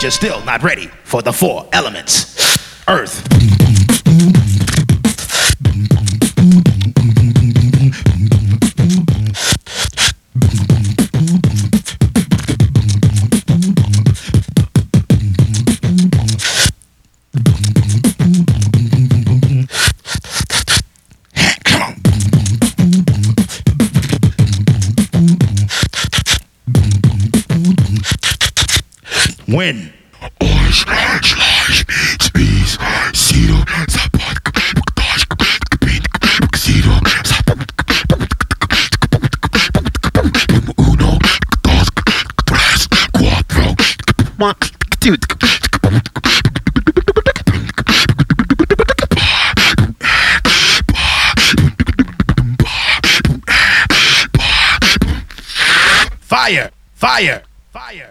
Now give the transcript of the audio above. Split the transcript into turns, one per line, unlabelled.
but you're still not ready for the four elements. Earth. When fire, fire, fire.